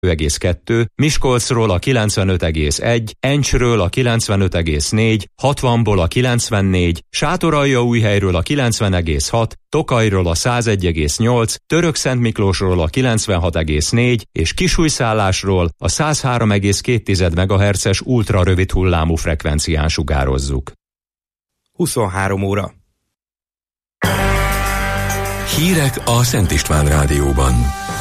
92,2, Miskolcról a 95,1, Encsről a 95,4, 60-ból a 94, Sátoraljaújhelyről a 90,6, Tokajról a 101,8, Törökszentmiklósról a 96,4 és Kisújszállásról a 103,2 MHz-es ultrarövid hullámú frekvencián sugározzuk. 23 óra. Hírek a Szent István Rádióban.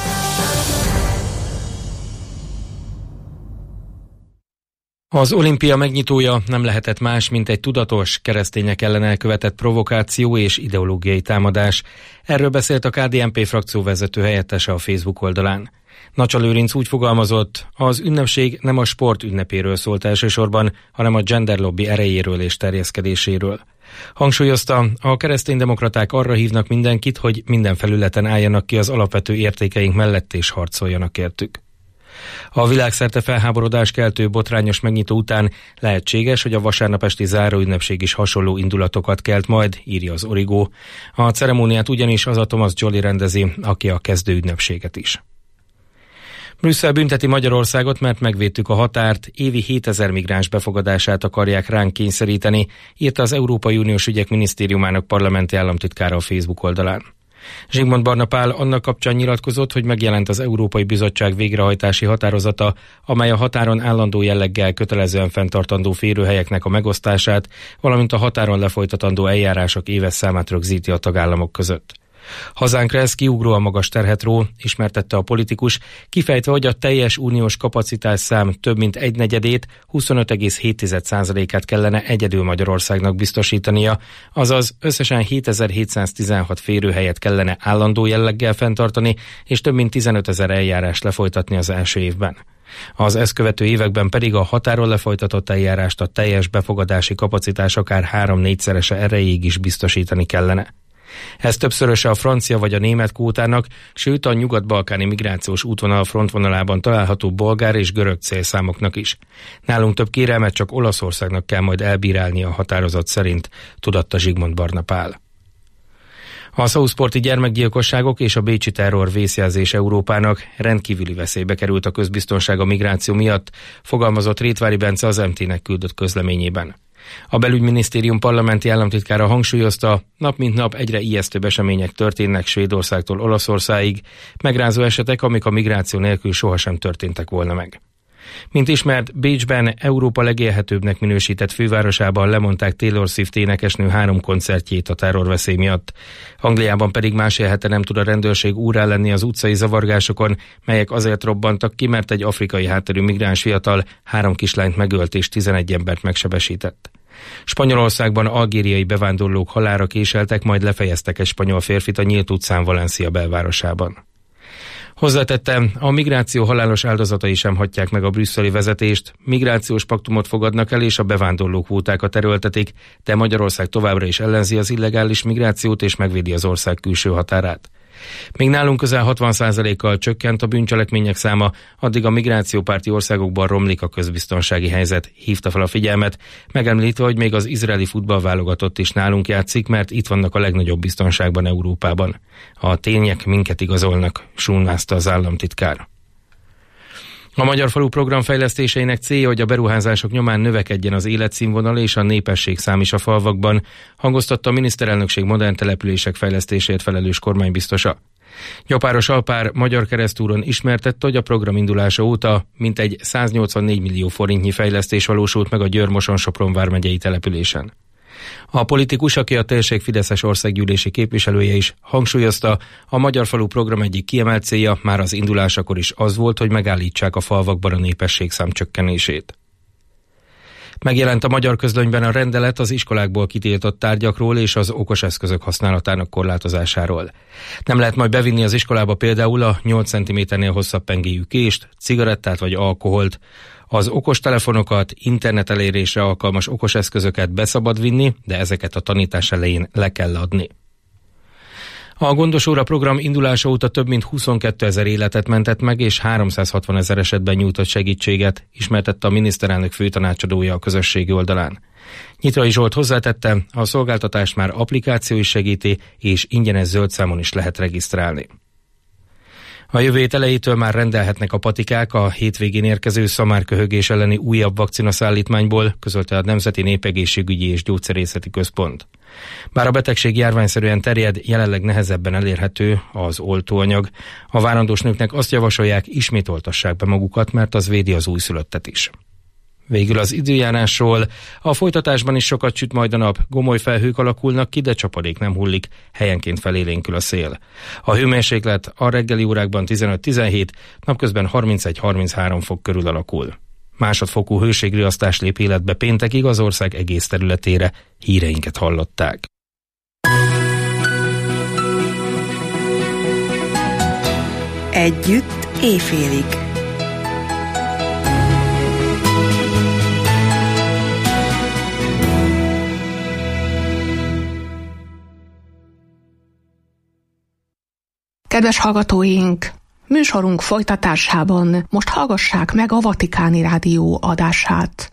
Az olimpia megnyitója nem lehetett más, mint egy tudatos, keresztények ellen elkövetett provokáció és ideológiai támadás. Erről beszélt a KDNP frakcióvezető helyettese a Facebook oldalán. Nacsa Lőrinc úgy fogalmazott, az ünnepség nem a sport ünnepéről szólt elsősorban, hanem a genderlobby erejéről és terjeszkedéséről. Hangsúlyozta, a kereszténydemokraták arra hívnak mindenkit, hogy minden felületen álljanak ki az alapvető értékeink mellett és harcoljanak értük. A világszerte felháborodás keltő botrányos megnyitó után lehetséges, hogy a vasárnap esti záróünnepség is hasonló indulatokat kelt majd, írja az Origo. A ceremóniát ugyanis az a Thomas Joly rendezi, aki a kezdőünnepséget is. Brüsszel bünteti Magyarországot, mert megvédtük a határt, évi 7000 migráns befogadását akarják ránk kényszeríteni, írta az Európai Uniós Ügyek Minisztériumának parlamenti államtitkára a Facebook oldalán. Zsigmond Barna Pál annak kapcsán nyilatkozott, hogy megjelent az Európai Bizottság végrehajtási határozata, amely a határon állandó jelleggel kötelezően fenntartandó férőhelyeknek a megosztását, valamint a határon lefolytatandó eljárások éves számát rögzíti a tagállamok között. Hazánkra ez kiugróan magas terhet ró, ismertette a politikus, kifejtve, hogy a teljes uniós kapacitásszám több mint 1/4, 25,7%-át kellene egyedül Magyarországnak biztosítania, azaz összesen 7716 férőhelyet kellene állandó jelleggel fenntartani, és több mint 15 000 eljárást lefolytatni az első évben. Az ezt követő években pedig a határon lefolytatott eljárást a teljes befogadási kapacitás akár 3-4-szerese erejéig is biztosítani kellene. Ez többszöröse a francia vagy a német kvótának, sőt a nyugat-balkáni migrációs útvonal frontvonalában található bolgár és görög célszámoknak is. Nálunk több kérelmet csak Olaszországnak kell majd elbírálni a határozat szerint, tudatta Zsigmond Barna Pál. A szaúszporti gyermekgyilkosságok és a bécsi terror vészjelzés Európának rendkívüli veszélybe került a közbiztonság a migráció miatt, fogalmazott Rétvári Bence az MT-nek küldött közleményében. A belügyminisztérium parlamenti államtitkára hangsúlyozta, nap mint nap egyre ijesztőbb események történnek Svédországtól Olaszországig, megrázó esetek, amik a migráció nélkül sohasem történtek volna meg. Mint ismert, Bécsben Európa legélhetőbbnek minősített fővárosában lemondták Taylor Swift énekesnő 3 koncertjét a terrorveszély miatt. Angliában pedig másfél hete nem tud a rendőrség úrrá lenni az utcai zavargásokon, melyek azért robbantak ki, mert egy afrikai hátterű migráns fiatal 3 kislányt megölt és 11 embert megsebesített. Spanyolországban algériai bevándorlók halálra késeltek, majd lefejeztek egy spanyol férfit a nyílt utcán Valencia belvárosában. Hozzátette, a migráció halálos áldozatai sem hagyják meg a brüsszeli vezetést, migrációs paktumot fogadnak el és a bevándorló kvótákat erőltetik, de Magyarország továbbra is ellenzi az illegális migrációt és megvédi az ország külső határát. Még nálunk közel 60%-kal csökkent a bűncselekmények száma, addig a migrációpárti országokban romlik a közbiztonsági helyzet, hívta fel a figyelmet, megemlítve, hogy még az izraeli futballválogatott is nálunk játszik, mert itt vannak a legnagyobb biztonságban Európában. A tények minket igazolnak, sunnázta az államtitkár. A Magyar Falu program fejlesztéseinek célja, hogy a beruházások nyomán növekedjen az életszínvonal és a népességszám is a falvakban, hangoztatta a miniszterelnökség modern települések fejlesztésért felelős kormánybiztosa. Gyapáros Alpár Magyar Keresztúron ismertette, hogy a program indulása óta mintegy 184 millió forintnyi fejlesztés valósult meg a Győr-Moson-Sopron vármegyei településen. A politikus, aki a térség fideszes országgyűlési képviselője is, hangsúlyozta, a Magyar Falu program egyik kiemelt célja már az indulásakor is az volt, hogy megállítsák a falvakban a népességszám csökkenését. Megjelent a Magyar Közlönyben a rendelet az iskolákból kitiltott tárgyakról és az okos eszközök használatának korlátozásáról. Nem lehet majd bevinni az iskolába például a 8 cm-nél hosszabb pengéjű kést, cigarettát vagy alkoholt. Az okostelefonokat, internet elérésre alkalmas okos eszközöket beszabad vinni, de ezeket a tanítás elején le kell adni. A Gondos Óra program indulása óta több mint 22 000 életet mentett meg, és 360 000 esetben nyújtott segítséget, ismertette a miniszterelnök főtanácsadója a közösségi oldalán. Nyitrai Zsolt hozzátette, a szolgáltatást már applikáció is segíti, és ingyenes zöld számon is lehet regisztrálni. A jövő hét elejétől már rendelhetnek a patikák a hétvégén érkező szamárköhögés elleni újabb vakcinaszállítmányból, közölte a Nemzeti Népegészségügyi és Gyógyszerészeti Központ. Bár a betegség járványszerűen terjed, jelenleg nehezebben elérhető az oltóanyag. A várandós nőknek azt javasolják, ismét oltassák be magukat, mert az védi az újszülöttet is. Végül az időjárásról. A folytatásban is sokat süt majd a nap, gomoly felhők alakulnak ki, de csapadék nem hullik, helyenként felélénkül a szél. A hőmérséklet a reggeli órákban 15-17, napközben 31-33 fok körül alakul. Másodfokú hőségriasztás lép életbe péntekig az ország egész területére. Híreinket hallották. Együtt éjfélig. Kedves hallgatóink! Műsorunk folytatásában most hallgassák meg a Vatikáni Rádió adását.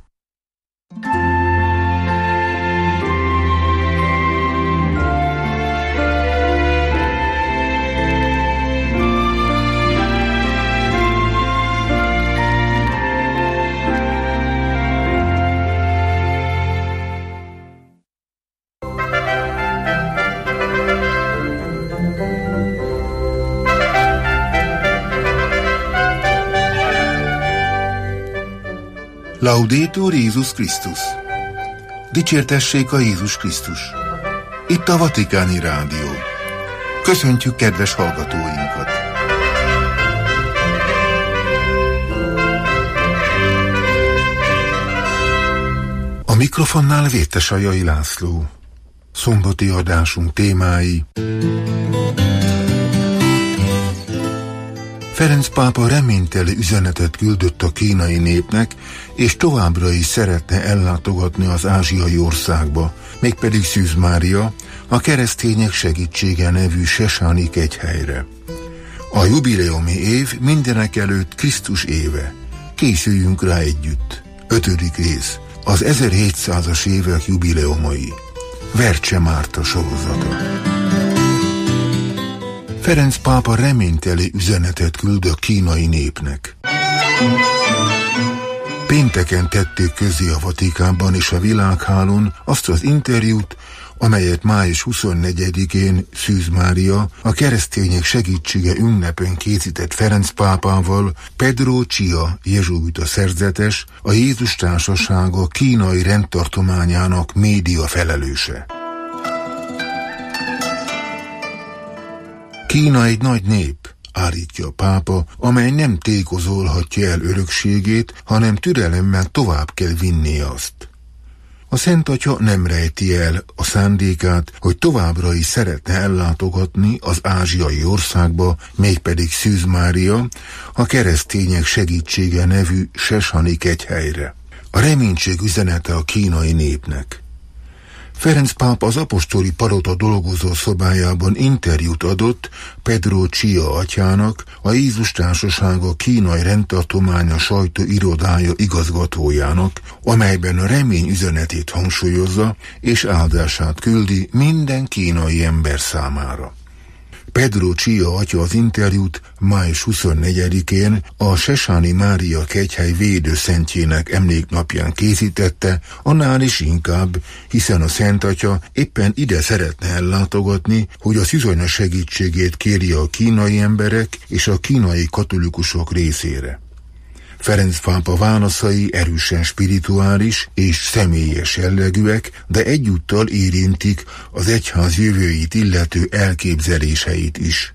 Laudetur Jézus Krisztus! Dicsértessék a Jézus Krisztus! Itt a Vatikáni Rádió. Köszöntjük kedves hallgatóinkat! A mikrofonnál Vétesajai László. Szombati adásunk témái: Ferenc pápa reményteli üzenetet küldött a kínai népnek, és továbbra is szeretne ellátogatni az ázsiai országba, mégpedig Szűz Mária, a Keresztények Segítsége nevű sesáni kegyhelyre. A jubileumi év mindenekelőtt Krisztus éve. Készüljünk rá együtt. 5. rész. Az 1700-as évek jubileumai. Vercse Márta sorozata. Ferenc pápa reményteli üzenetet küld a kínai népnek. Pénteken tették közé a Vatikánban és a világhálón azt az interjút, amelyet május 24-én Szűz Mária, a Keresztények Segítsége ünnepén készített Ferenc pápával Pedro Chia jezsuita szerzetes, a Jézus Társasága kínai rendtartományának média felelőse. Kína egy nagy nép, állítja a pápa, amely nem tékozolhatja el örökségét, hanem türelemmel tovább kell vinnie azt. A Szent Atya nem rejti el a szándékát, hogy továbbra is szeretne ellátogatni az ázsiai országba, mégpedig Szűz Mária, a Keresztények Segítsége nevű sesani kegyhelyre. A reménység üzenete a kínai népnek. Ferenc pápa az apostoli palota dolgozó szobájában interjút adott Pedro Chia atyának, a Jézus Társasága kínai rendtartománya sajtóirodája igazgatójának, amelyben a remény üzenetét hangsúlyozza és áldását küldi minden kínai ember számára. Pedro Chia atya az interjút május 24-én a Sesáni Mária kegyhely védőszentjének emléknapján készítette, annál is inkább, hiszen a Szent Atya éppen ide szeretne ellátogatni, hogy a szűzanya segítségét kérje a kínai emberek és a kínai katolikusok részére. Ferenc pápa válaszai erősen spirituális és személyes jellegűek, de egyúttal érintik az egyház jövőjét illető elképzeléseit is.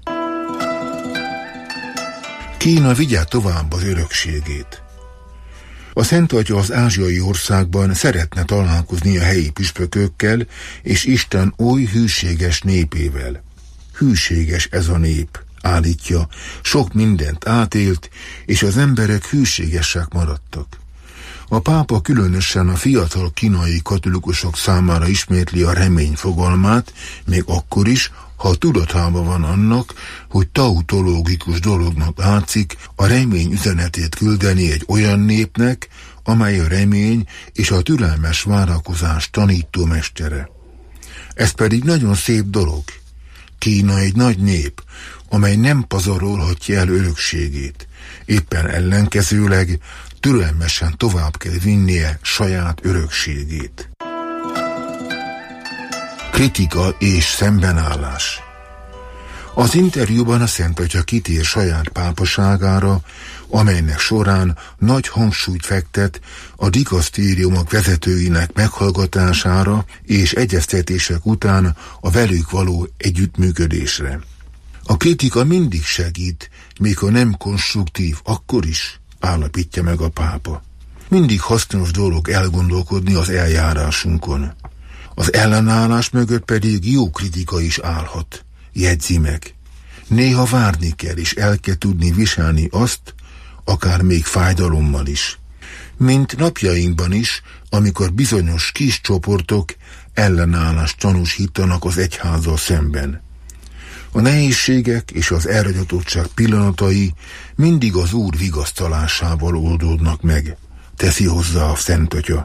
Kína vigye tovább az örökségét. A Szent Atya az ázsiai országban szeretne találkozni a helyi püspökökkel és Isten oly hűséges népével. Hűséges ez a nép, állítja, sok mindent átélt, és az emberek hűségesek maradtak. A pápa különösen a fiatal kínai katolikusok számára ismétli a remény fogalmát, még akkor is, ha tudatában van annak, hogy tautológikus dolognak látszik a remény üzenetét küldeni egy olyan népnek, amely a remény és a türelmes várakozás tanító mestere. Ez pedig nagyon szép dolog. Kína egy nagy nép, amely nem pazarolhatja el örökségét. Éppen ellenkezőleg türelmesen tovább kell vinnie saját örökségét. Kritika és szembenállás. Az interjúban a Szent Atya kitér saját pápaságára, amelynek során nagy hangsúlyt fektet a dikasztériumok vezetőinek meghallgatására és egyeztetések után a velük való együttműködésre. A kritika mindig segít, még ha nem konstruktív, akkor is, állapítja meg a pápa. Mindig hasznos dolog elgondolkodni az eljárásunkon. Az ellenállás mögött pedig jó kritika is állhat. Jegyzi meg. Néha várni kell, és el kell tudni viselni azt, akár még fájdalommal is. Mint napjainkban is, amikor bizonyos kis csoportok ellenállást tanúsítanak az egyházzal szemben. A nehézségek és az elragyatottság pillanatai mindig az Úr vigasztalásával oldódnak meg, teszi hozzá a Szent Atya.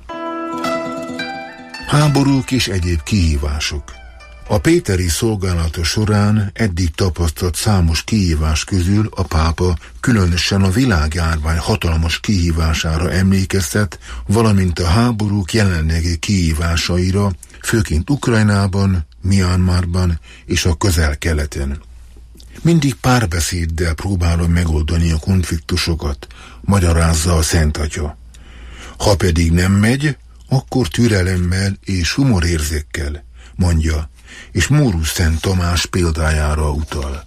Háborúk és egyéb kihívások. A péteri szolgálata során eddig tapasztalt számos kihívás közül a pápa különösen a világjárvány hatalmas kihívására emlékeztet, valamint a háborúk jelenlegi kihívásaira, főként Ukrajnában, Myanmarban és a Közel-Keleten. Mindig párbeszéddel próbálom megoldani a konfliktusokat, magyarázza a Szent Atya. Ha pedig nem megy, akkor türelemmel és humorérzékkel, mondja, és Mórusz Szent Tamás példájára utal.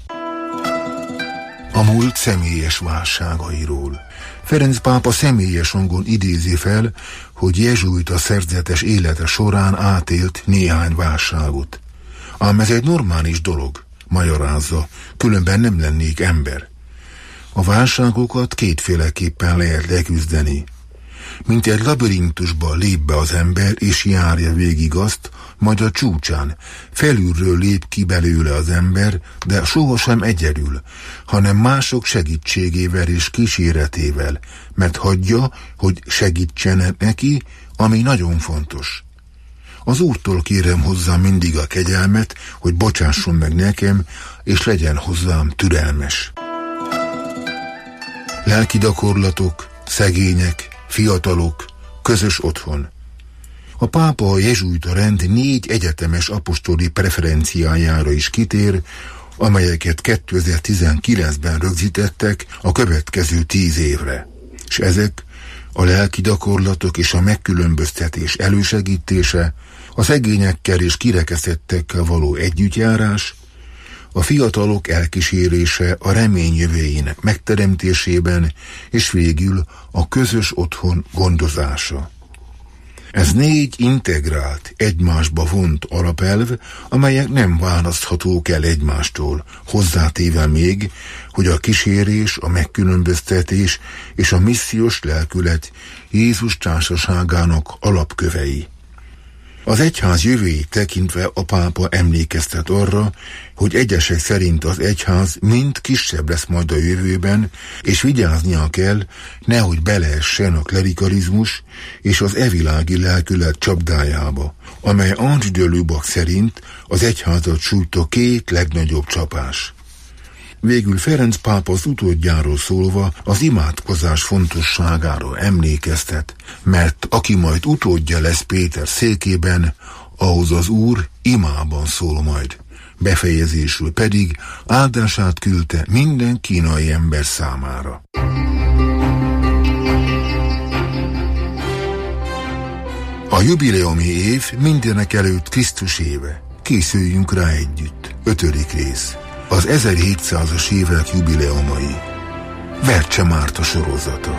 A múlt személyes válságairól. Ferenc pápa személyes hangon idézi fel, hogy jezsuita szerzetes élete során átélt néhány válságot. Ám ez egy normális dolog, magyarázza, különben nem lennék ember. A válságokat kétféleképpen lehet leküzdeni. Mint egy labirintusba lép be az ember, és járja végig azt, majd a csúcsán, felülről lép ki belőle az ember, de sohasem egyedül, hanem mások segítségével és kíséretével, mert hagyja, hogy segítsenek neki, ami nagyon fontos. Az Úrtól kérem hozzám mindig a kegyelmet, hogy bocsásson meg nekem, és legyen hozzám türelmes. Lelki gyakorlatok, szegények, fiatalok, közös otthon. A pápa a jezsuita rend 4 egyetemes apostoli preferenciájára is kitér, amelyeket 2019-ben rögzítettek a következő 10 évre. És ezek a lelki gyakorlatok és a megkülönböztetés elősegítése, a szegényekkel és kirekesztettekkel való együttjárás, a fiatalok elkísérése a remény jövőjének megteremtésében, és végül a közös otthon gondozása. Ez 4 integrált, egymásba vont alapelv, amelyek nem választhatók el egymástól, hozzátéve még, hogy a kísérés, a megkülönböztetés és a missziós lelkület Jézus társaságának alapkövei. Az egyház jövőjét tekintve a pápa emlékeztet arra, hogy egyesek szerint az egyház mind kisebb lesz majd a jövőben, és vigyáznia kell, nehogy beleessen a klerikalizmus és az evilági lelkület csapdájába, amely Ange de Lubac szerint az egyházat sújtó 2 legnagyobb csapás. Végül Ferenc pápa az utódjáról szólva az imádkozás fontosságára emlékeztet, mert aki majd utódja lesz Péter székében, ahhoz az Úr imában szól majd. Befejezésül pedig áldását küldte minden kínai ember számára. A jubileumi év mindenek előtt Krisztus éve. Készüljünk rá együtt. 5. rész. Az 1700-as évek jubileumai. Vercse Márta sorozata.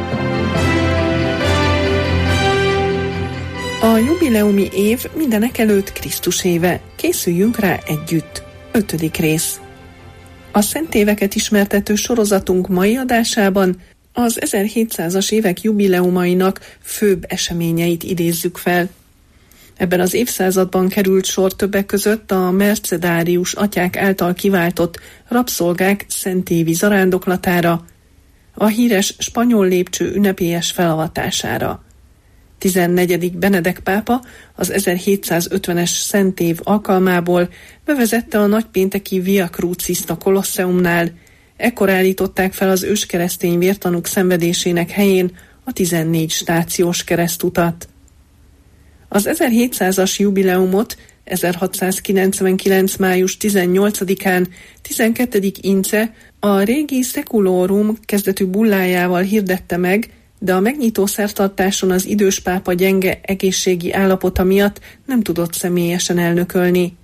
A jubileumi év mindenek előtt Krisztus éve. Készüljünk rá együtt. 5. rész. A szent éveket ismertető sorozatunk mai adásában az 1700-as évek jubileumainak főbb eseményeit idézzük fel. Ebben az évszázadban került sor többek között a mercedárius atyák által kiváltott rabszolgák szentévi zarándoklatára, a híres spanyol lépcső ünnepélyes felavatására. 14. Benedek pápa az 1750-es szentév alkalmából bevezette a nagypénteki Via Crucis-t a Kolosseumnál. Ekkor állították fel az őskeresztény vértanúk szenvedésének helyén a 14 stációs keresztutat. Az 1700-as jubileumot 1699. május 18-án 12. Ince a régi Seculorum kezdetű bullájával hirdette meg, de a megnyitó szertartáson az idős pápa gyenge egészségi állapota miatt nem tudott személyesen elnökölni.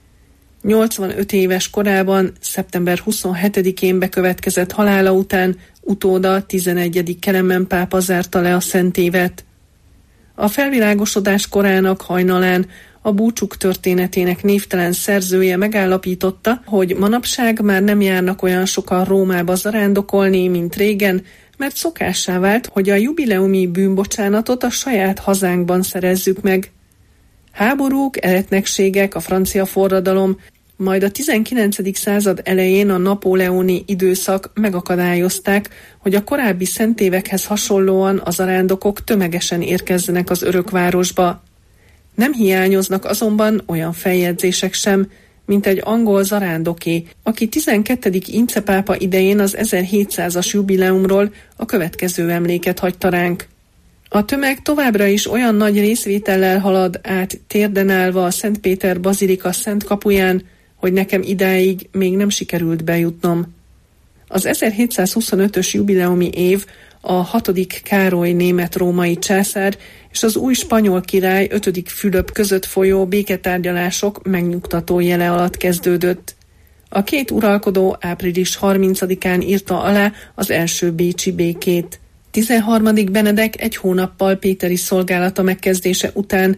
85 éves korában, szeptember 27-én bekövetkezett halála után utóda 11. Kelemen pápa zárta le a szentévet. A felvilágosodás korának hajnalán a búcsúk történetének névtelen szerzője megállapította, hogy manapság már nem járnak olyan sokan Rómába zarándokolni, mint régen, mert szokássá vált, hogy a jubileumi bűnbocsánatot a saját hazánkban szerezzük meg. Háborúk, eretnekségek, a francia forradalom, majd a 19. század elején a napóleoni időszak megakadályozták, hogy a korábbi szentévekhez hasonlóan a zarándokok tömegesen érkezzenek az örökvárosba. Nem hiányoznak azonban olyan feljegyzések sem, mint egy angol zarándoké, aki 12. Ince pápa idején az 1700-as jubileumról a következő emléket hagyta ránk. A tömeg továbbra is olyan nagy részvétellel halad át térden állva a Szent Péter bazilika szent kapuján, hogy nekem idáig még nem sikerült bejutnom. Az 1725-ös jubileumi év a 6. Károly német-római császár és az új spanyol király 5. Fülöp között folyó béketárgyalások megnyugtató jele alatt kezdődött. A két uralkodó április 30-án írta alá az első bécsi békét. 13. Benedek egy hónappal péteri szolgálata megkezdése után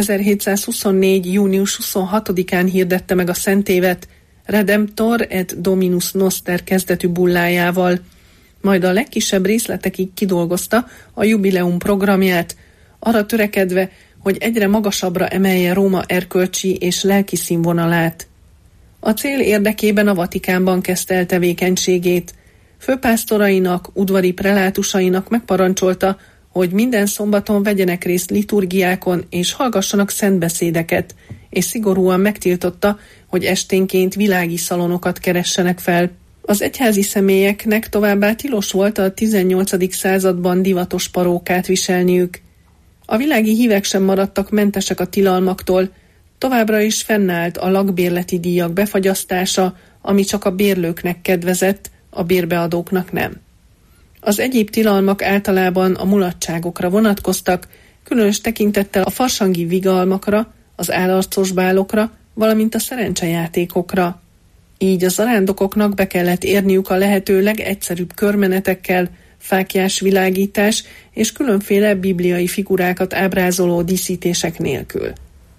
1724. június 26-án hirdette meg a szentévet Redemptor et Dominus Noster kezdetű bullájával, majd a legkisebb részletekig kidolgozta a jubileum programját, arra törekedve, hogy egyre magasabbra emelje Róma erkölcsi és lelki színvonalát. A cél érdekében a Vatikánban kezdte el tevékenységét. Főpásztorainak, udvari prelátusainak megparancsolta, hogy minden szombaton vegyenek részt liturgiákon és hallgassanak szentbeszédeket, és szigorúan megtiltotta, hogy esténként világi szalonokat keressenek fel. Az egyházi személyeknek továbbá tilos volt a 18. században divatos parókát viselniük. A világi hívek sem maradtak mentesek a tilalmaktól, továbbra is fennállt a lakbérleti díjak befagyasztása, ami csak a bérlőknek kedvezett, a bérbeadóknak nem. Az egyéb tilalmak általában a mulatságokra vonatkoztak, különös tekintettel a farsangi vigalmakra, az állarcos bálokra, valamint a szerencsejátékokra. Így a zarándokoknak be kellett érniük a lehető legegyszerűbb körmenetekkel, fáklyás világítás és különféle bibliai figurákat ábrázoló díszítések nélkül.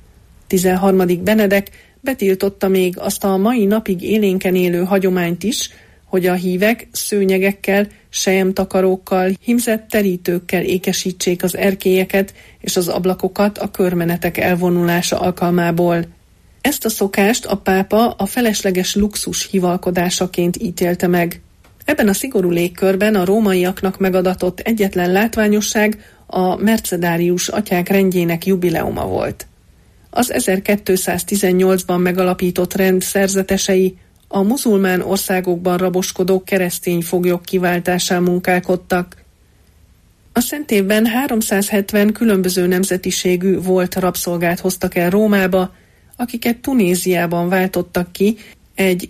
13. Benedek betiltotta még azt a mai napig élénken élő hagyományt is, hogy a hívek szőnyegekkel, selyemtakarókkal, hímzett terítőkkel ékesítsék az erkélyeket és az ablakokat a körmenetek elvonulása alkalmából. Ezt a szokást a pápa a felesleges luxus hivalkodásaként ítélte meg. Ebben a szigorú légkörben a rómaiaknak megadatott egyetlen látványosság a mercedárius atyák rendjének jubileuma volt. Az 1218-ban megalapított rend szerzetesei a muzulmán országokban raboskodó keresztény foglyok kiváltásán munkálkodtak. A szentévben 370 különböző nemzetiségű volt rabszolgát hoztak el Rómába, akiket Tunéziában váltottak ki egy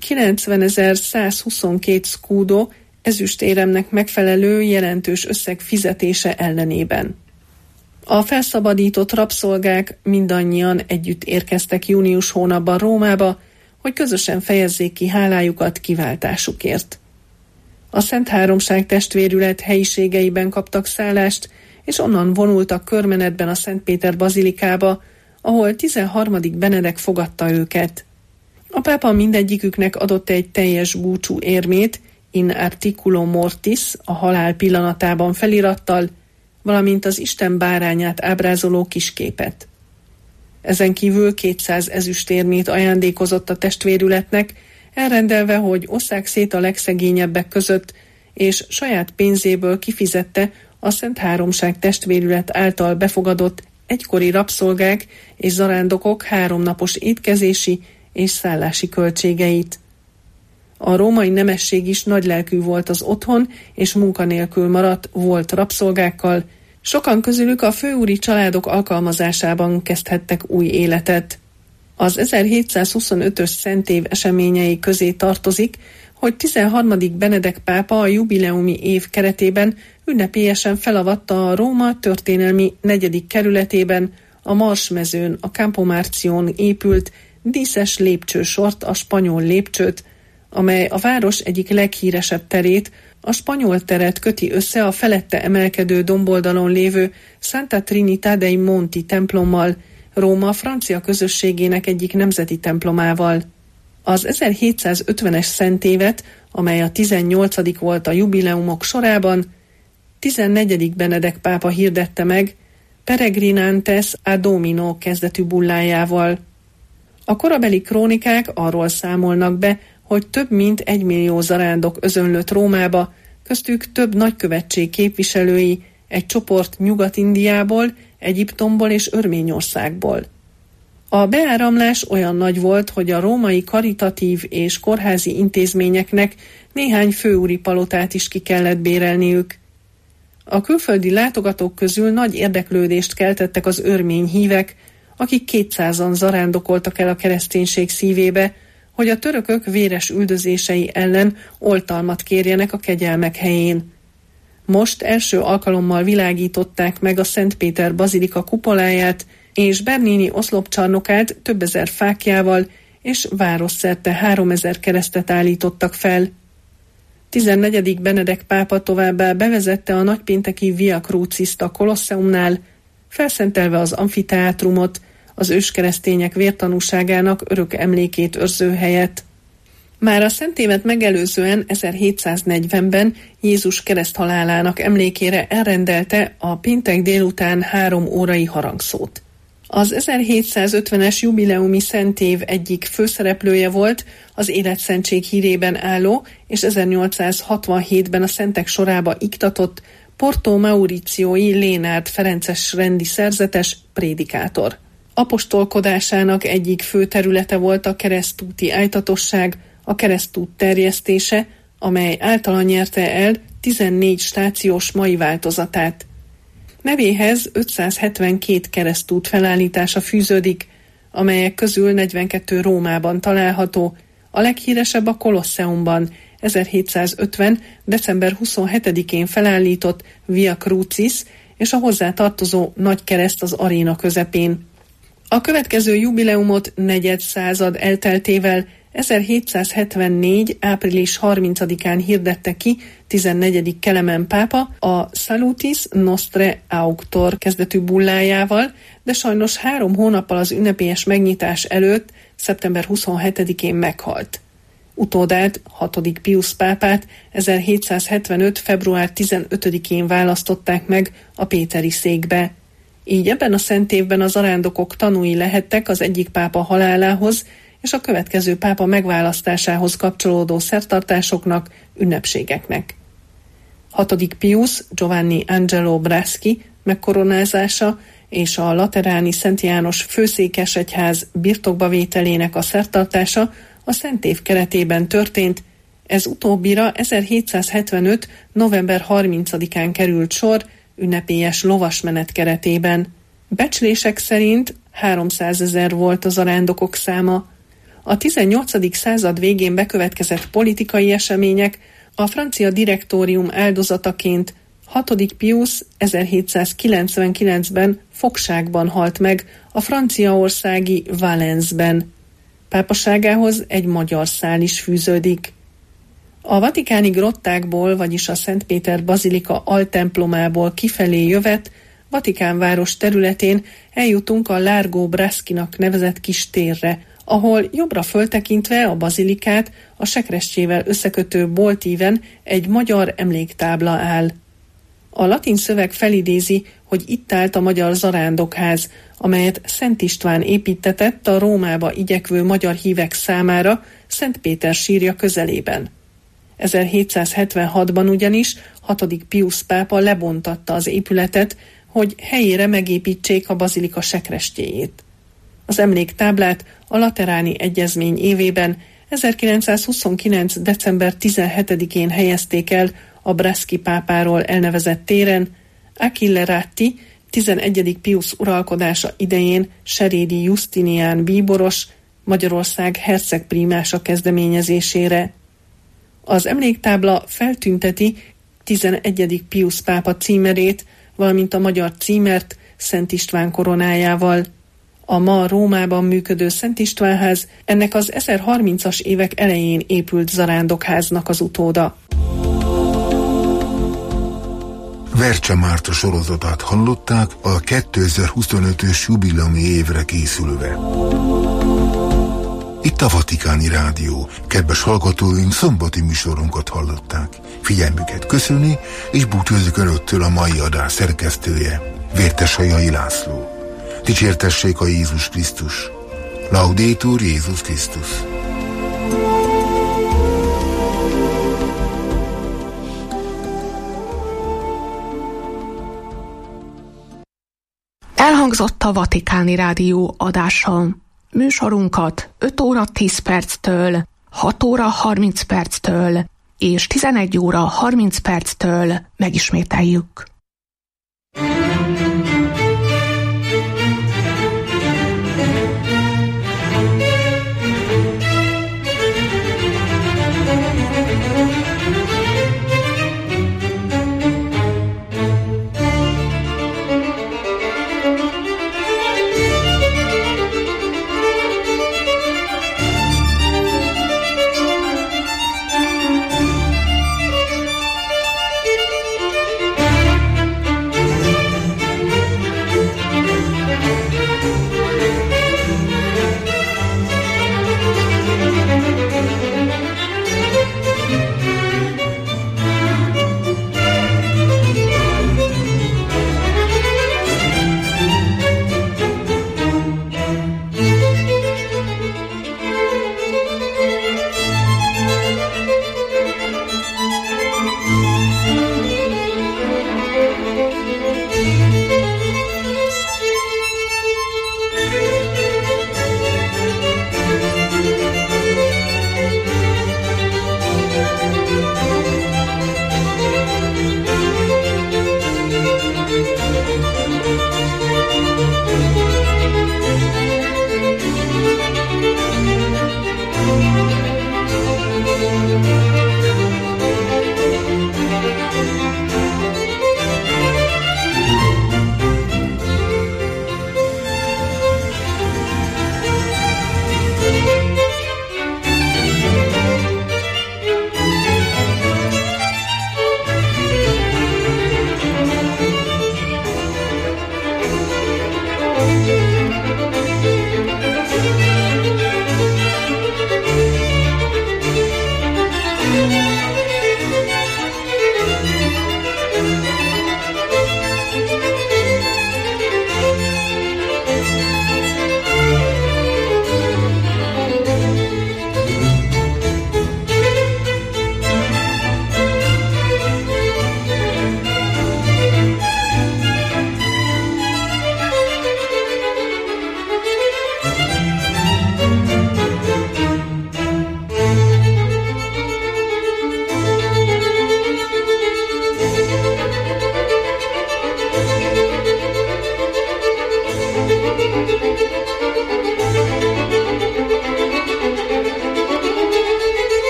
90.122 scudo ezüstéremnek megfelelő jelentős összeg fizetése ellenében. A felszabadított rabszolgák mindannyian együtt érkeztek június hónapban Rómába, hogy közösen fejezzék ki hálájukat kiváltásukért. A Szent Háromság testvérület helyiségeiben kaptak szállást, és onnan vonultak körmenetben a Szent Péter bazilikába, ahol 13. Benedek fogadta őket. A pápa mindegyiküknek adott egy teljes búcsú érmét, in articulo mortis, a halál pillanatában felirattal, valamint az Isten bárányát ábrázoló kisképet. Ezen kívül 200 ezüstérmét ajándékozott a testvérületnek, elrendelve, hogy osszák szét a legszegényebbek között, és saját pénzéből kifizette a Szent Háromság testvérület által befogadott egykori rabszolgák és zarándokok 3 napos étkezési és szállási költségeit. A római nemesség is nagylelkű volt az otthon, és munkanélkül maradt volt rabszolgákkal, sokan közülük a főúri családok alkalmazásában kezdhettek új életet. Az 1725-ös szentév eseményei közé tartozik, hogy 13. Benedek pápa a jubileumi év keretében ünnepélyesen felavatta a Róma történelmi 4. kerületében, a Marsmezőn, a Campo Marción épült díszes lépcsősort, a Spanyol lépcsőt, amely a város egyik leghíresebb terét, a Spanyol teret köti össze a felette emelkedő domboldalon lévő Santa Trinità dei Monti templommal, Róma francia közösségének egyik nemzeti templomával. Az 1750-es szentévet, amely a 18. volt a jubileumok sorában, 14. Benedek pápa hirdette meg Peregrinantes a Domino kezdetű bullájával. A korabeli krónikák arról számolnak be, hogy több mint 1 millió zarándok özönlött Rómába, köztük több nagykövetség képviselői, egy csoport Nyugat-Indiából, Egyiptomból és Örményországból. A beáramlás olyan nagy volt, hogy a római karitatív és kórházi intézményeknek néhány főúri palotát is ki kellett bérelniük. A külföldi látogatók közül nagy érdeklődést keltettek az örmény hívek, akik 200-an zarándokoltak el a kereszténység szívébe, hogy a törökök véres üldözései ellen oltalmat kérjenek a kegyelmek helyén. Most első alkalommal világították meg a Szent Péter bazilika kupoláját, és Bernini oszlopcsarnokát több ezer fáklyával, és városszerte 3000 keresztet állítottak fel. 14. Benedek pápa továbbá bevezette a nagypénteki Via Crucist a Kolosseumnál, felszentelve az amfiteátrumot, az őskeresztények vértanúságának örök emlékét őrző helyet. Már a szentévet megelőzően 1740-ben Jézus kereszthalálának emlékére elrendelte a péntek délután 3 órai harangszót. Az 1750-es jubileumi szentév egyik főszereplője volt az életszentség hírében álló és 1867-ben a szentek sorába iktatott Porto Mauriziói Lénárd ferences rendi szerzetes prédikátor. Apostolkodásának egyik fő területe volt a keresztúti ájtatosság, a keresztút terjesztése, amely általa nyerte el 14 stációs mai változatát. Nevéhez 572 keresztút felállítása fűződik, amelyek közül 42 Rómában található, a leghíresebb a Kolosseumban 1750. december 27-én felállított Via Crucis és a hozzá tartozó nagy kereszt az aréna közepén. A következő jubileumot negyed század elteltével 1774. április 30-án hirdette ki 14. Kelemen pápa a Salutis Nostre Auctor kezdetű bullájával, de sajnos 3 hónappal az ünnepélyes megnyitás előtt, szeptember 27-én meghalt. Utódát, 6. Pius pápát 1775. február 15-én választották meg a péteri székbe. Így ebben a szent évben a zarándokok tanúi lehettek az egyik pápa halálához és a következő pápa megválasztásához kapcsolódó szertartásoknak, ünnepségeknek. 6. Pius Giovanni Angelo Braschi megkoronázása és a lateráni Szent János főszékesegyház birtokba vételének a szertartása a szent év keretében történt, ez utóbbira 1775. november 30-án került sor ünnepélyes lovasmenet keretében. Becslések szerint 300 000 volt a zarándokok száma. A 18. század végén bekövetkezett politikai események a francia direktórium áldozataként 6. Pius 1799-ben fogságban halt meg a franciaországi Valence-ben. Pápaságához egy magyar szál is fűződik. A vatikáni grottákból, vagyis a Szent Péter bazilika altemplomából kifelé jövet, Vatikánváros területén eljutunk a Largo Braschinak nevezett kis térre, ahol jobbra föltekintve a bazilikát a sekrestjével összekötő boltíven egy magyar emléktábla áll. A latin szöveg felidézi, hogy itt állt a magyar zarándokház, amelyet Szent István építtetett a Rómába igyekvő magyar hívek számára Szent Péter sírja közelében. 1776-ban ugyanis 6. Piusz pápa lebontatta az épületet, hogy helyére megépítsék a bazilika sekrestjéjét. Az emléktáblát a Lateráni Egyezmény évében 1929. december 17-én helyezték el a Bresci pápáról elnevezett téren, Achille Ratti 11. Piusz uralkodása idején serédi Justinian bíboros, Magyarország hercegprímása kezdeményezésére. Az emléktábla feltünteti 11. Piusz pápa címerét, valamint a magyar címert Szent István koronájával. A ma Rómában működő Szent Istvánház ennek az 1030-as évek elején épült zarándokháznak az utóda. Vercse Márta sorozatát hallották a 2025-ös jubileumi évre készülve. Itt a Vatikáni Rádió. Kedves hallgatóink, szombati műsorunkat hallották. Figyelmüket köszöni, és búcsúzik önöktől a mai adás szerkesztője, Vértesajai László. Dicsértessék a Jézus Krisztus. Laudetur Jézus Krisztus. Elhangzott a Vatikáni Rádió adása. Műsorunkat 5 óra 10 perctől, 6 óra 30 perctől és 11 óra 30 perctől megismételjük.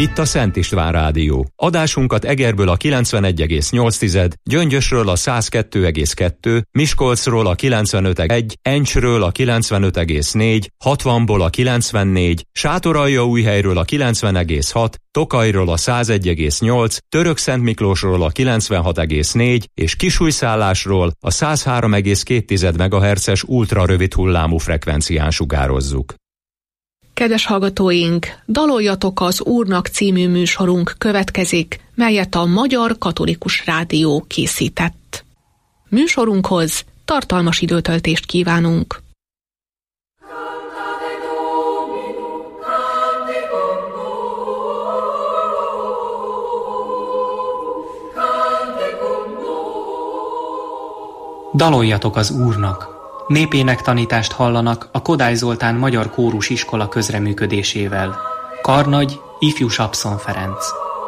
Itt a Szent István Rádió. Adásunkat Egerből a 91,8, Gyöngyösről a 102,2, Miskolcról a 95,1, Encsről a 95,4, 60-ból a 94, Sátoraljaújhelyről a 90,6, Tokajról a 101,8, Törökszentmiklósról a 96,4 és Kisújszállásról a 103,2 MHz-es ultrarövid hullámú frekvencián sugározzuk. Kedves hallgatóink, Daloljatok az Úrnak című műsorunk következik, melyet a Magyar Katolikus Rádió készített. Műsorunkhoz tartalmas időtöltést kívánunk. Daloljatok az Úrnak! Népének tanítást hallanak a Kodály Zoltán Magyar Kórus Iskola közreműködésével. Karnagy Ifjú Sapszon Ferenc.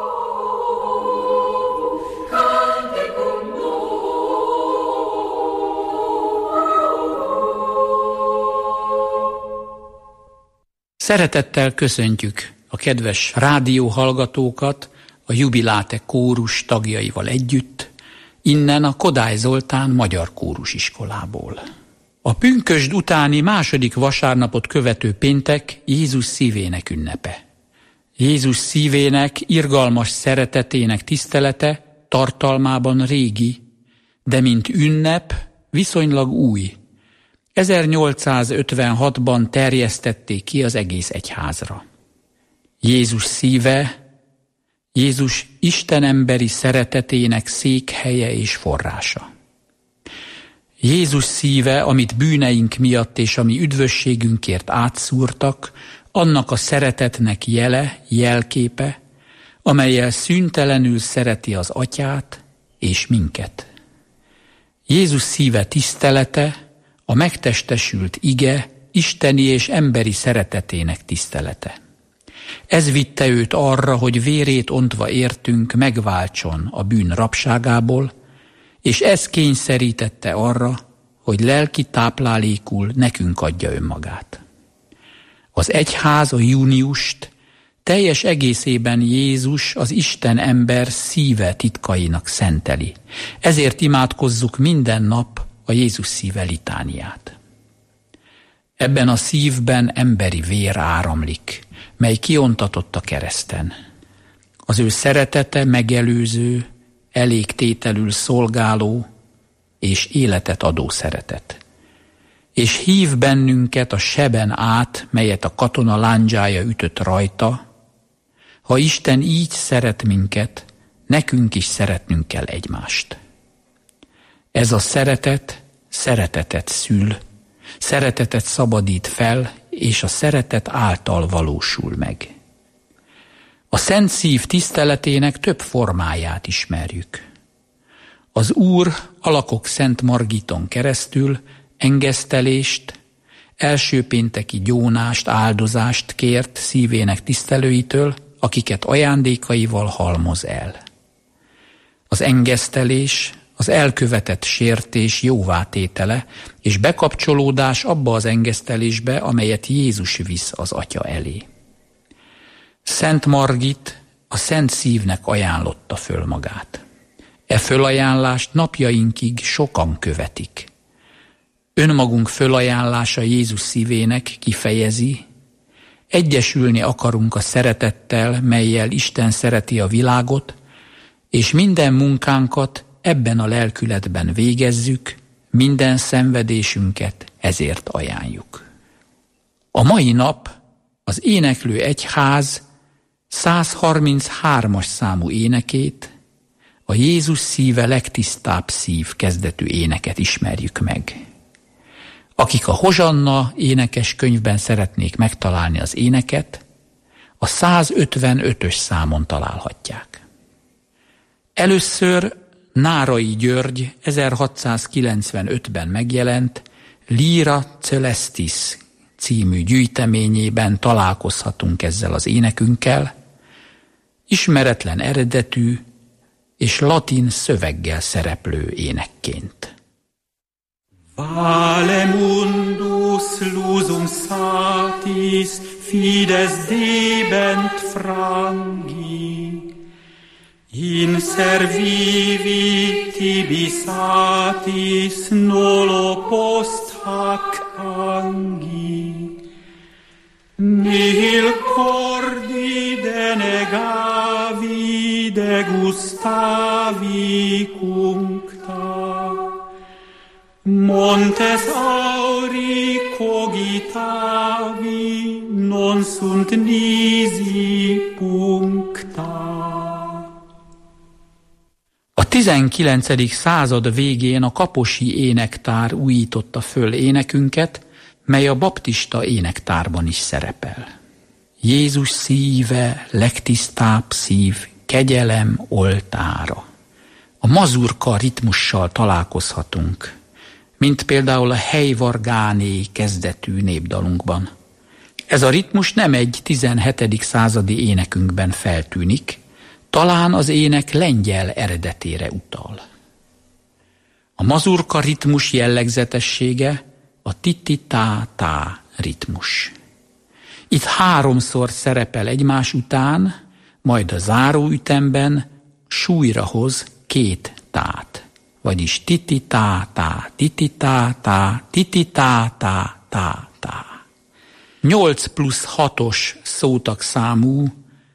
Szeretettel köszöntjük a kedves rádióhallgatókat a Jubiláte kórus tagjaival együtt, innen a Kodály Zoltán Magyar Kórus Iskolából. A pünkösd utáni második vasárnapot követő péntek Jézus szívének ünnepe. Jézus szívének irgalmas szeretetének tisztelete tartalmában régi, de mint ünnep viszonylag új. 1856-ban terjesztették ki az egész egyházra. Jézus szíve, Jézus istenemberi szeretetének székhelye és forrása. Jézus szíve, amit bűneink miatt és ami üdvösségünkért átszúrtak, annak a szeretetnek jele, jelképe, amellyel szüntelenül szereti az Atyát és minket. Jézus szíve tisztelete, a megtestesült ige, isteni és emberi szeretetének tisztelete. Ez vitte őt arra, hogy vérét ontva értünk megváltson a bűn rabságából, és ez kényszerítette arra, hogy lelki táplálékul nekünk adja önmagát. Az egyház a júniust teljes egészében Jézus az Isten ember szíve titkainak szenteli. Ezért imádkozzuk minden nap a Jézus szíve litániát. Ebben a szívben emberi vér áramlik, mely kiontatott a kereszten. Az ő szeretete megelőző, elégtételül szolgáló és életet adó szeretet. És hív bennünket a seben át, melyet a katona lándzsája ütött rajta. Ha Isten így szeret minket, nekünk is szeretnünk kell egymást. Ez a szeretet szeretetet szül, szeretetet szabadít fel, és a szeretet által valósul meg. A Szent Szív tiszteletének több formáját ismerjük. Az Úr alakok Szent Margiton keresztül engesztelést, első pénteki gyónást, áldozást kért szívének tisztelőitől, akiket ajándékaival halmoz el. Az engesztelés az elkövetett sértés jóvátétele és bekapcsolódás abba az engesztelésbe, amelyet Jézus visz az Atya elé. Szent Margit a Szent Szívnek ajánlotta föl magát. E fölajánlást napjainkig sokan követik. Önmagunk fölajánlása Jézus szívének kifejezi, egyesülni akarunk a szeretettel, mellyel Isten szereti a világot, és minden munkánkat ebben a lelkületben végezzük, minden szenvedésünket ezért ajánljuk. A mai nap az éneklő egyház 133-as számú énekét, a Jézus szíve legtisztább szív kezdetű éneket ismerjük meg. Akik a Hozsanna énekes könyvben szeretnék megtalálni az éneket, a 155-ös számon találhatják. Először Nárai György 1695-ben megjelent Lyra Celestis című gyűjteményében találkozhatunk ezzel az énekünkkel, ismeretlen eredetű és latin szöveggel szereplő énekként. Vale mundo Deus lusum satis, fides debent frangi, in servivi tibi satis nolo post hac angi, nihil cordi denegavi degustavi cuncta, montes auri cogitavi non sunt nisi puncta. A 19. század végén a kaposi énektár újította föl énekünket, mely a baptista énektárban is szerepel. Jézus szíve, legtisztább szív, kegyelem oltára. A mazurka ritmussal találkozhatunk, mint például a Helyvargáné kezdetű népdalunkban. Ez a ritmus nem egy 17. századi énekünkben feltűnik, talán az ének lengyel eredetére utal. A mazurka ritmus jellegzetessége a titi-tá-tá ritmus. Itt 3-szor szerepel egymás után, majd a záróütemben súlyra hoz 2 tát, vagyis titi-tá-tá, titi-tá-tá, titi-tá-tá, tá-tá. 8 plusz 6-os szótagszámú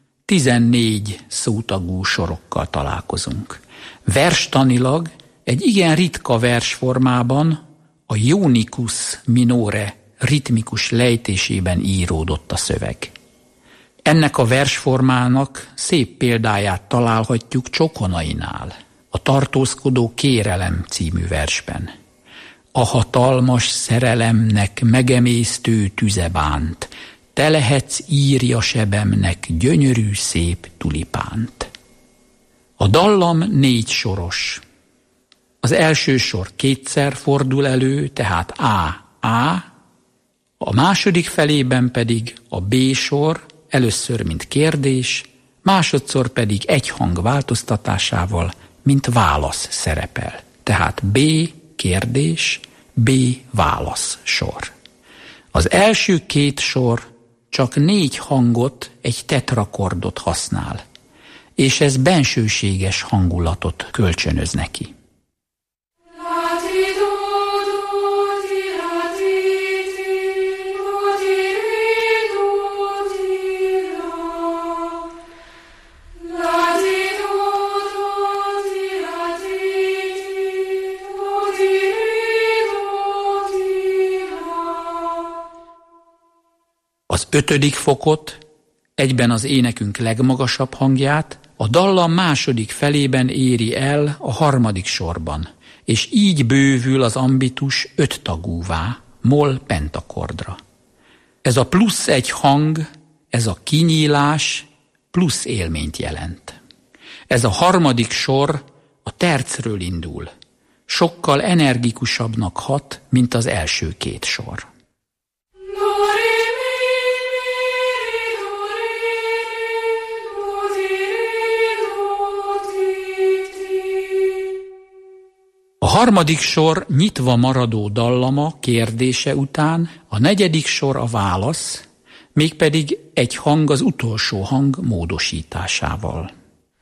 14 szótagú sorokkal találkozunk. Verstanilag egy igen ritka versformában, a Ionicus minore ritmikus lejtésében íródott a szöveg. Ennek a versformának szép példáját találhatjuk Csokonainál, a Tartózkodó kérelem című versben. A hatalmas szerelemnek megemésztő tüze bánt, te lehetsz írja sebemnek gyönyörű szép tulipánt. A dallam 4 soros. Az első sor 2-szer fordul elő, tehát A, a második felében pedig a B sor, először mint kérdés, másodszor pedig egy hang változtatásával, mint válasz szerepel. Tehát B kérdés, B válasz sor. Az első 2 sor csak 4 hangot, egy tetrakordot használ, és ez bensőséges hangulatot kölcsönöz neki. Az 5. fokot, egyben az énekünk legmagasabb hangját, a dallam második felében éri el a 3. sorban, és így bővül az ambitus 5 tagúvá, moll pentakordra. Ez a plusz 1 hang, ez a kinyílás plusz élményt jelent. Ez a 3. sor a tercről indul, sokkal energikusabbnak hat, mint az első 2 sor. A 3. sor nyitva maradó dallama kérdése után, a 4. sor a válasz, mégpedig egy hang az utolsó hang módosításával.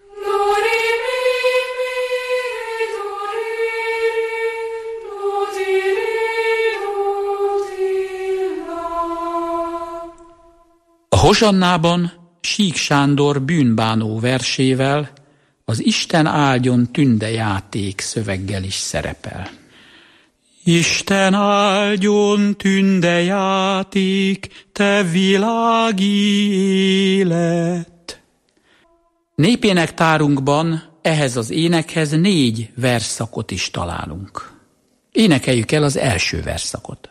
A hozsannában Sík Sándor bűnbánó versével az Isten áldjon tünde játék szöveggel is szerepel. Isten áldjon tünde játék, te világi élet. Népénektárunkban ehhez az énekhez 4 versszakot is találunk. Énekeljük el az első versszakot.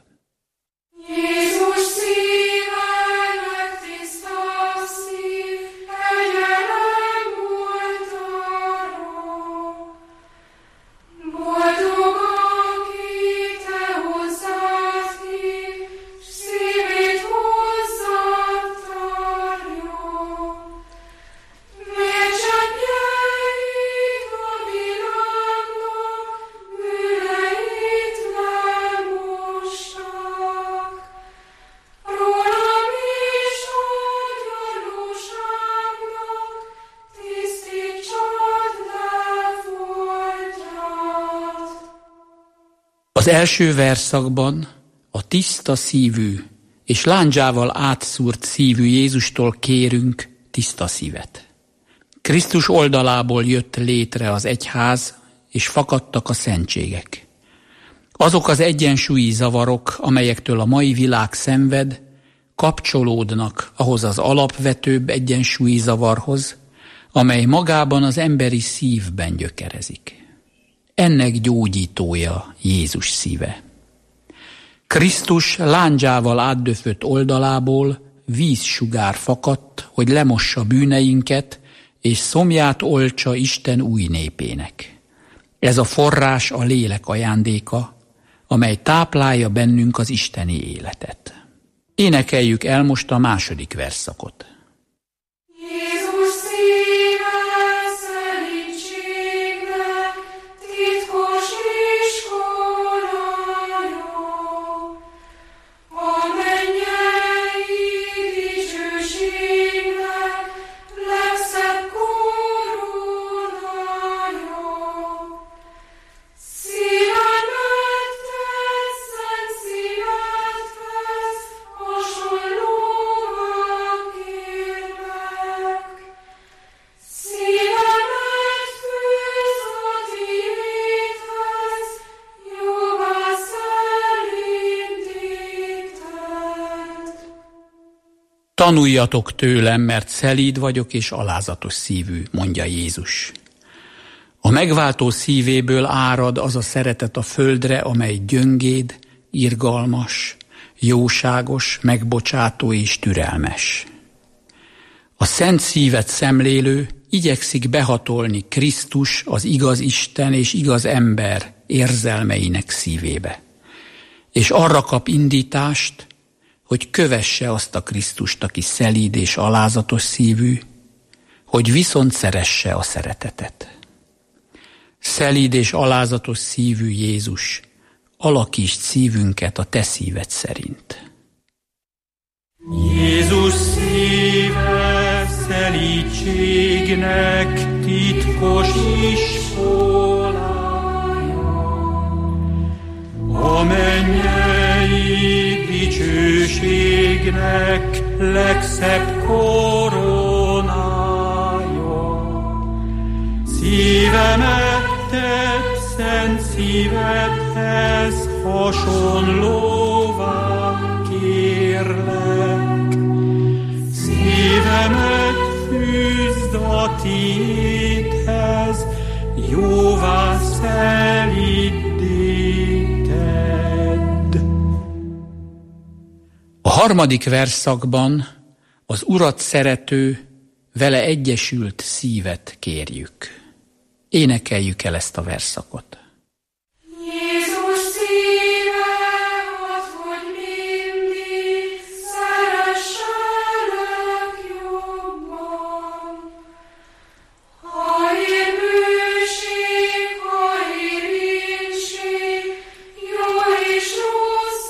Most Az első verszakban a tiszta szívű és lándzsával átszúrt szívű Jézustól kérünk tiszta szívet. Krisztus oldalából jött létre az egyház, és fakadtak a szentségek. Azok az egyensúlyi zavarok, amelyektől a mai világ szenved, kapcsolódnak ahhoz az alapvetőbb egyensúlyi zavarhoz, amely magában az emberi szívben gyökerezik. Ennek gyógyítója Jézus szíve. Krisztus lándzsával átdöfött oldalából vízsugár fakadt, hogy lemossa bűneinket, és szomját oltsa Isten új népének. Ez a forrás a lélek ajándéka, amely táplálja bennünk az isteni életet. Énekeljük el most a második versszakot. Jézus szíve szelídségnek titkos iskolaja, a mennyei dicsőségnek legszebb koronája. Szíven megtett, szent szívet vesz, hasonlóvá kérlek. Szíven megfőz a tiédhez, jóvá szelídíted. Tanuljatok tőlem, mert szelíd vagyok és alázatos szívű, mondja Jézus. A megváltó szívéből árad az a szeretet a földre, amely gyöngéd, irgalmas, jóságos, megbocsátó és türelmes. A szent szívet szemlélő igyekszik behatolni Krisztus, az igaz Isten és igaz ember érzelmeinek szívébe. És arra kap indítást, hogy kövesse azt a Krisztust, aki szelíd és alázatos szívű, hogy viszont szeresse a szeretetet. Szelíd és alázatos szívű Jézus, alakítsd szívünket a te szíved szerint. Jézus szíve szelídségnek titkos iskolája, a mennyei dicsőségnek legszebb koronája. Szívemet tett szent szívedhez hasonlóvá kérlek. Szívemet fűzd a tiédhez, jóvá szelídíted. A harmadik versszakban az Urat szerető, vele egyesült szívet kérjük. Énekeljük el ezt a versszakot. Jézus szíve, add, hogy mindig szeresselek jobban. Ha ér bűség, ha ér índség, jó és rossz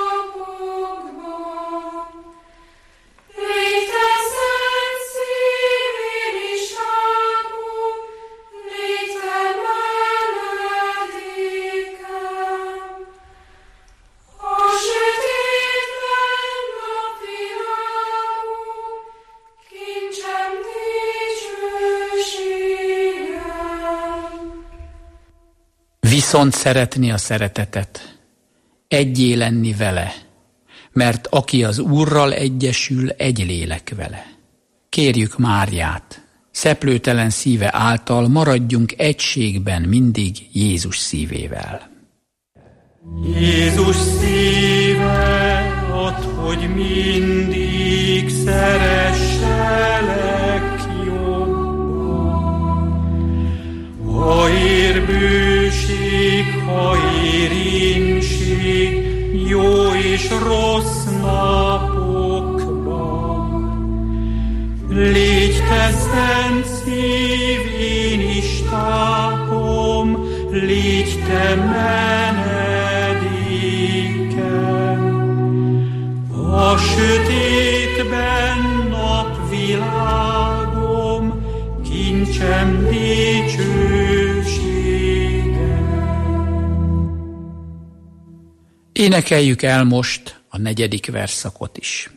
napokban. Légy te szent szív, én is látom, légy te menedékem. A sötétben napvilágon, kincsem dicsőségem. Viszont szeretni a szeretetet, egyé lenni vele, mert aki az Úrral egyesül, egy lélek vele. Kérjük Máriát, szeplőtelen szíve által maradjunk egységben mindig Jézus szívével. Jézus szíve, add, hogy mindig szeresselek jobban. Ha ér bűség, ha ér índség, jó és rossz napokban. Légy te szent szív, én is tápom, légy te menedékem. A sötétben napvilágom, kincsem dicsőségem. Énekeljük el most a 4. versszakot is.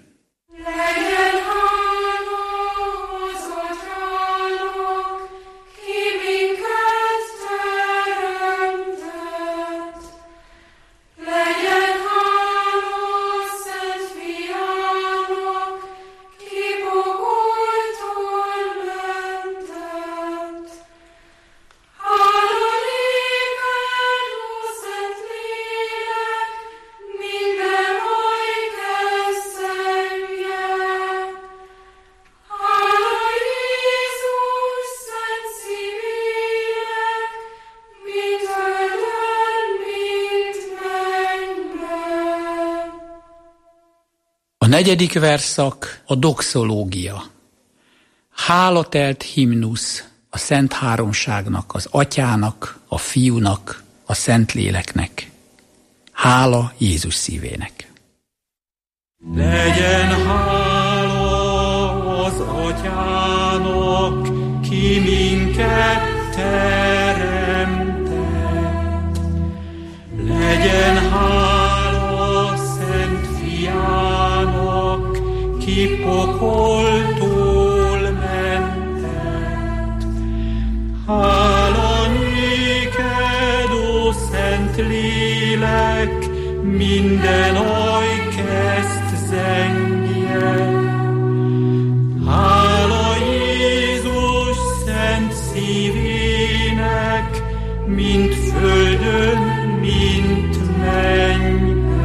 A 4. versszak a doxológia. Hálatelt himnusz a Szent Háromságnak, az Atyának, a Fiúnak, a Szentléleknek. Hála Jézus szívének. Legyen hála az Atyának, ki minket teremtett. Legyen hála Szent Fiának, ki pokoltól mentett. Hála néked, ó Szent Lélek, minden aj kezd zengjen. Hála Jézus szent szívének, mind földön, mind mennyben.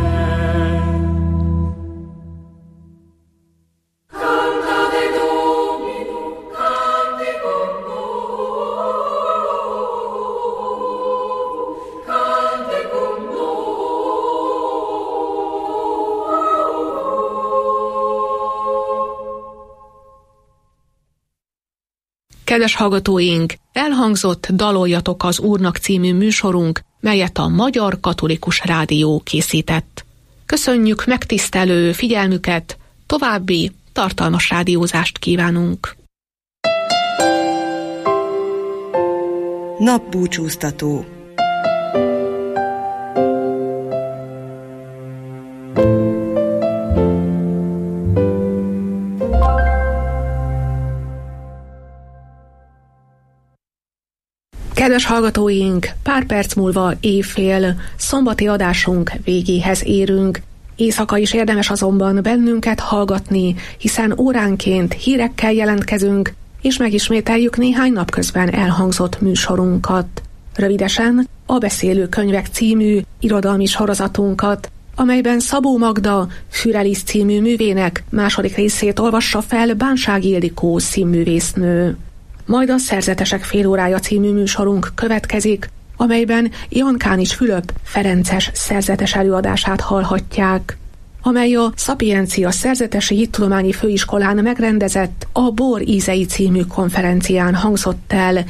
Kedves hallgatóink, elhangzott Daloljatok az Úrnak című műsorunk, melyet a Magyar Katolikus Rádió készített. Köszönjük megtisztelő figyelmüket, további tartalmas rádiózást kívánunk. Napbúcsúztató. Kedves hallgatóink, pár perc múlva éjfél, szombati adásunk végéhez érünk. Éjszaka is érdemes azonban bennünket hallgatni, hiszen óránként hírekkel jelentkezünk, és megismételjük néhány napközben elhangzott műsorunkat. Rövidesen a Beszélő Könyvek című irodalmi sorozatunkat, amelyben Szabó Magda Fürelis című művének második részét olvassa fel Bánsági Ildikó színművésznő. Majd a Szerzetesek félórája című műsorunk következik, amelyben Jankánics Fülöp ferences szerzetes előadását hallhatják, amely a Szapiencia Szerzetesi Hittudományi Főiskolán megrendezett a Bor ízei című konferencián hangzott el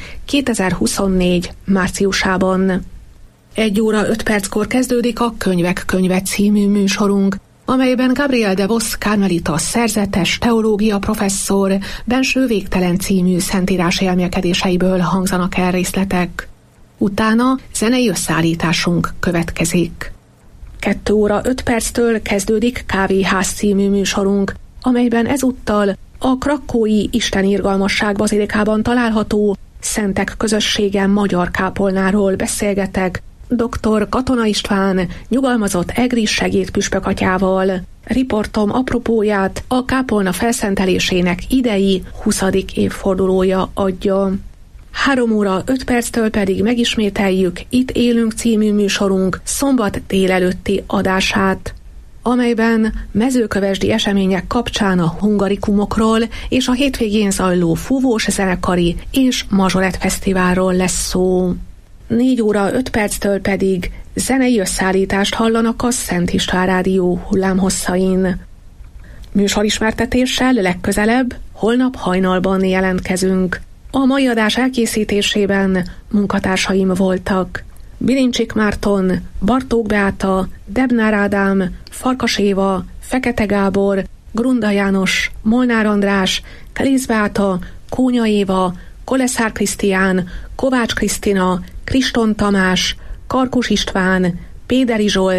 2024. márciusában. 1 óra 5 perckor kezdődik a Könyvek könyve című műsorunk, amelyben Gabriel de Vos karmelita szerzetes, teológia professzor Benső végtelen című szentírás elmélkedéseiből hangzanak el részletek. Utána zenei összeállításunk következik. 2 óra 5 perctől kezdődik Kávéház című műsorunk, amelyben ezúttal a krakkói Istenirgalmasság bazilikában található Szentek közössége magyar kápolnáról beszélgetek dr. Katona István nyugalmazott egri segédpüspök atyával. Riportom apropóját a kápolna felszentelésének idei 20. évfordulója adja. 3 óra 5 perctől pedig megismételjük Itt élünk című műsorunk szombat délelőtti adását, amelyben mezőkövesdi események kapcsán a hungarikumokról és a hétvégén zajló fúvós zenekari és mazsolett fesztiválról lesz szó. 4 óra 5 perctől pedig zenei összeállítást hallanak a Szent István Rádió hullámhosszain. Műsorismertetéssel legközelebb holnap hajnalban jelentkezünk. A mai adás elkészítésében munkatársaim voltak Bilincsik Márton, Bartók Beáta, Debnár Ádám, Farkas Éva, Fekete Gábor, Grunda János, Molnár András, Kelisz Beáta, Kónya Éva, Koleszár Krisztián, Kovács Krisztina, Kriston Tamás, Karkus István, Péderi Zsolt,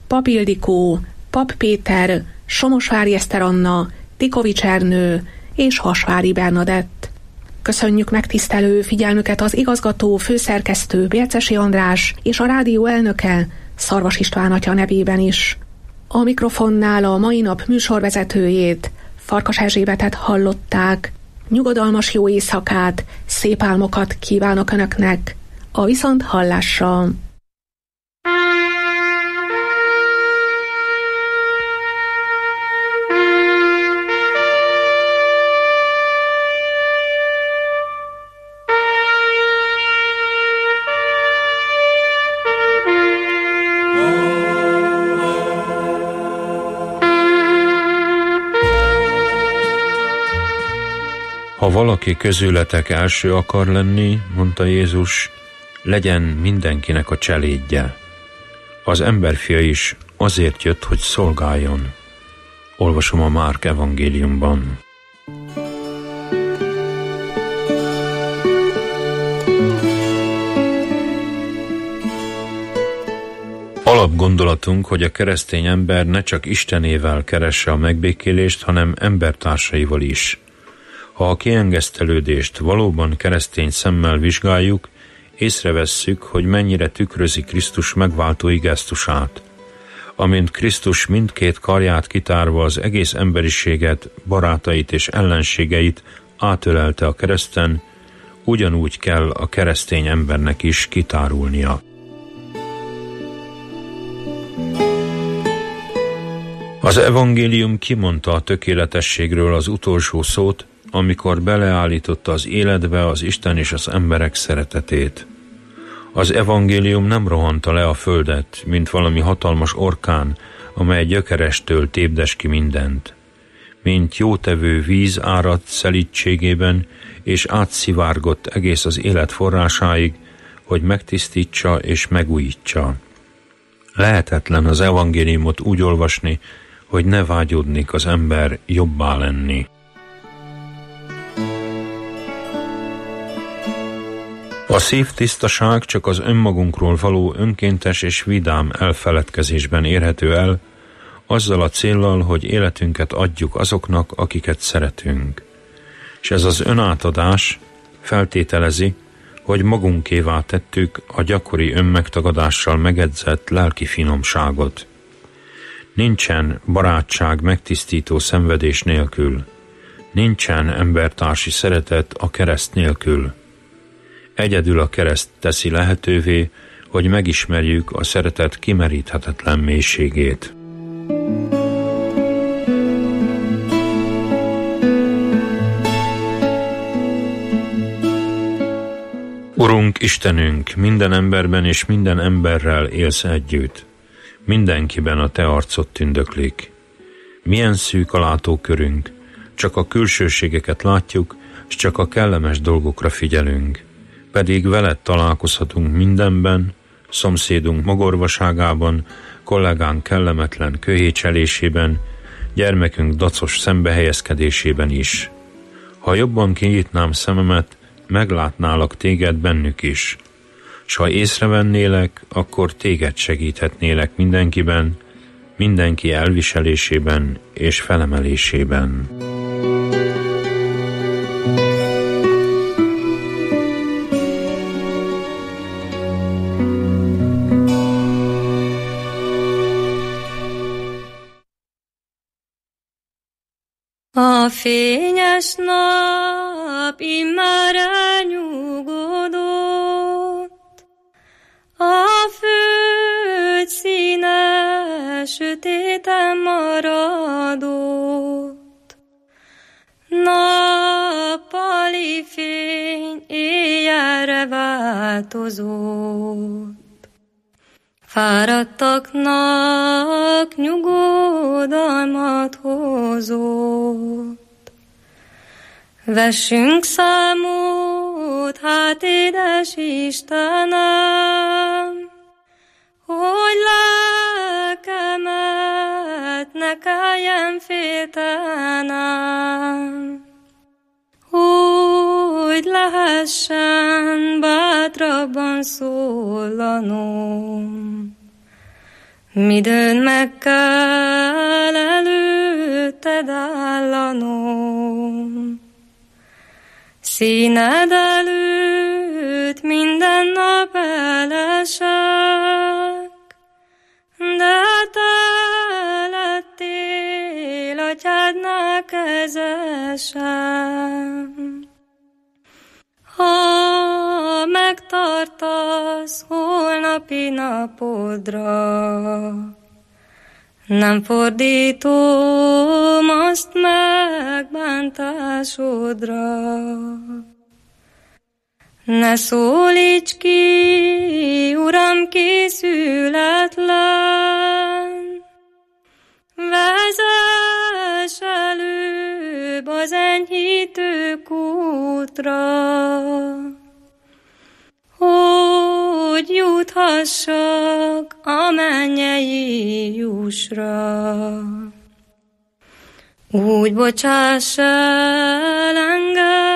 Pap Ildikó, Pap Péter, Somosvári Eszter Anna, Tikovics Ernő és Hasvári Bernadett. Köszönjük megtisztelő figyelmüket az igazgató, főszerkesztő Bélczesi András és a rádió elnöke, Szarvas István atya nevében is. A mikrofonnál a mai nap műsorvezetőjét, Farkas Erzsébetet hallották. Nyugodalmas jó éjszakát, szép álmokat kívánok Önöknek. A viszonthallásra! Ha valaki közületek első akar lenni, mondta Jézus, legyen mindenkinek a cselédje. Az emberfia is azért jött, hogy szolgáljon. Olvasom a Márk evangéliumban. Alapgondolatunk, hogy a keresztény ember ne csak Istenével keresse a megbékélést, hanem embertársaival is. Ha a kiengesztelődést valóban keresztény szemmel vizsgáljuk, észrevesszük, hogy mennyire tükrözi Krisztus megváltói gesztusát. Amint Krisztus mindkét karját kitárva az egész emberiséget, barátait és ellenségeit átölelte a kereszten, ugyanúgy kell a keresztény embernek is kitárulnia. Az evangélium kimondta a tökéletességről az utolsó szót, amikor beleállította az életbe az Isten és az emberek szeretetét. Az evangélium nem rohanta le a földet, mint valami hatalmas orkán, amely gyökerestől tépdes ki mindent. Mint jótevő víz áradt szelídségében, és átszivárgott egész az élet forrásáig, hogy megtisztítsa és megújítsa. Lehetetlen az evangéliumot úgy olvasni, hogy ne vágyódnik az ember jobbá lenni. A szívtisztaság csak az önmagunkról való önkéntes és vidám elfeledkezésben érhető el, azzal a céllal, hogy életünket adjuk azoknak, akiket szeretünk. És ez az önátadás feltételezi, hogy magunkévá tettük a gyakori önmegtagadással megedzett lelki finomságot. Nincsen barátság megtisztító szenvedés nélkül, nincsen embertársi szeretet a kereszt nélkül. Egyedül a kereszt teszi lehetővé, hogy megismerjük a szeretet kimeríthetetlen mélységét. Urunk, Istenünk, minden emberben és minden emberrel élsz együtt. Mindenkiben a Te arcod tündöklik. Milyen szűk a látókörünk, csak a külsőségeket látjuk, és csak a kellemes dolgokra figyelünk. Pedig veled találkozhatunk mindenben, szomszédunk mogorvaságában, kollégánk kellemetlen köhécselésében, gyermekünk dacos szembehelyezkedésében is. Ha jobban kinyitnám szememet, meglátnálak téged bennük is, s ha észrevennélek, akkor téged segíthetnélek mindenkiben, mindenki elviselésében és felemelésében. A fényes nap immár elnyugodott, a föld színe sötéten maradott. Nappali fény éjjelre változott, fáradtaknak nyugodalmat hozott. Vessünk számot, hát édes Istenem, hogy lelkemet ne kelljen féltenem, hogy lehessen bátrabban szólanom. midőn meg kell előtted állanom. Színed előtt minden nap elesek, de te lettél atyádnál kezesem. Ha megtartasz holnapi napodra, nem fordítom azt megbántásodra. Ne szólíts ki, Uram, készületlen, vezess előbb az enyhítő kútra, hogy juthassak a mennyei jussra. Úgy bocsáss el engem,